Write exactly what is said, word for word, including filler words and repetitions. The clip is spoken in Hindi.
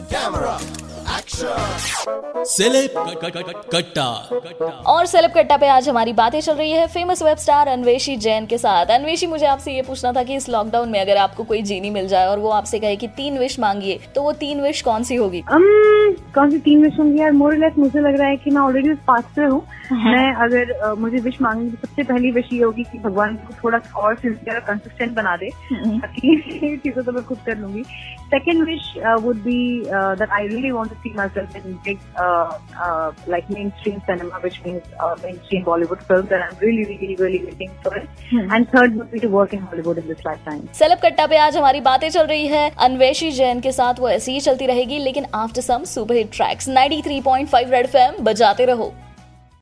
Camera action. सेलेब कट्टा। और सेलेब कट्टा पे आज हमारी बातें चल रही है famous web star Anveshi Jain के साथ। अन्वेषी, मुझे आपसे ये पूछना था कि इस लॉकडाउन में अगर आपको कोई जीनी मिल जाए और वो आपसे कहे कि तीन विश मांगिए, तो वो तीन विश कौन सी होगी? um, कौन सी तीन विश होंगी यार? मोर लेस मुझे लग रहा है कि मैं ऑलरेडी उस पास पे हूँ। मैं अगर uh, मुझे विश मांगूंगी तो सबसे पहली विश ये होगी कि भगवान को थोड़ा और सिंसियर कंसिस्टेंट बना दे, ताकि चीजों तो मैं खुद कर लूंगी। Second wish would be that I really want to see myself in big like mainstream cinema, which means uh, mainstream Bollywood films, and I'm really, really, really waiting for it. Hmm. And third would be to work in Hollywood in this lifetime. Celeb Katta पे आज हमारी बातें चल रही है अन्वेषी जैन के साथ। वो ऐसी ही चलती रहेगी, लेकिन after some super hit tracks. Ninety three point five red FM बजाते रहो।